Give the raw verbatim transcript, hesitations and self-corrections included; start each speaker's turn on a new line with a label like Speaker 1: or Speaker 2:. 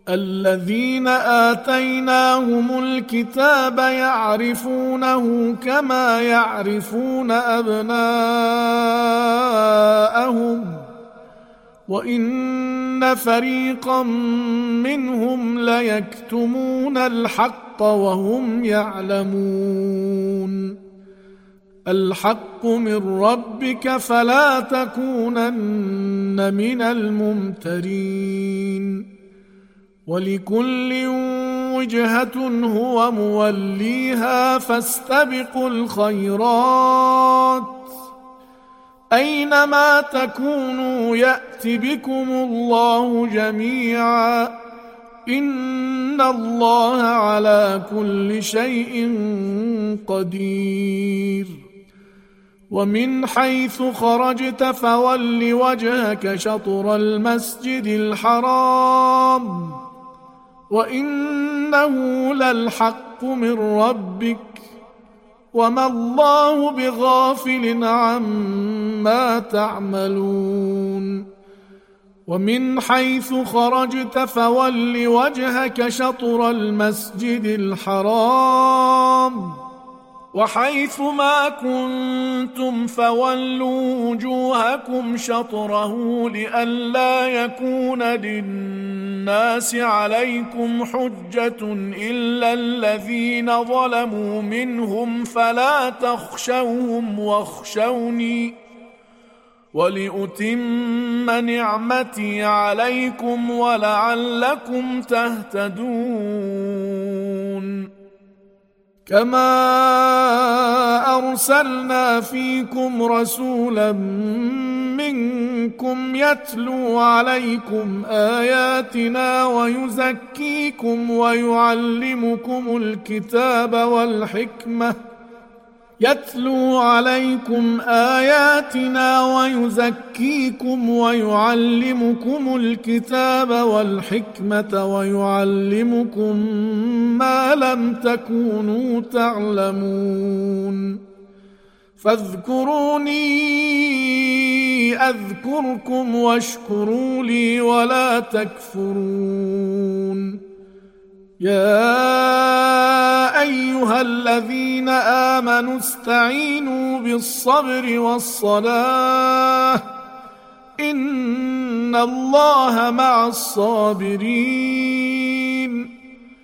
Speaker 1: الذين آتيناهم الكتاب يعرفونه كما يعرفون أبناءهم وإن فريقا منهم ليكتمون الحق وهم يعلمون الحق من ربك فلا تكونن من الممترين ولكل وجهة هو موليها فاستبقوا الخيرات أينما تكونوا يأت بكم الله جميعا إن الله على كل شيء قدير ومن حيث خرجت فول وجهك شطر المسجد الحرام وإنه للحق من ربك وما الله بغافل عما تعملون ومن حيث خرجت فول وجهك شطر المسجد الحرام وحيث ما كنتم فولوا وجوهكم شطره لئلا يكون للناس عليكم حجة إلا الذين ظلموا منهم فلا تخشوهم واخشوني ولأتم نعمتي عليكم ولعلكم تهتدون كما أرسلنا فيكم رسولا منكم يتلو عليكم آياتنا ويزكيكم ويعلمكم الكتاب والحكمة يتلو عليكم آياتنا ويزكيكم ويعلمكم الكتاب والحكمة ويعلمكم ما لم تكونوا تعلمون فاذكروني أذكركم واشكروا لي ولا تكفرون يا أيها الذين آمنوا استعينوا بالصبر والصلاة إن الله مع الصابرين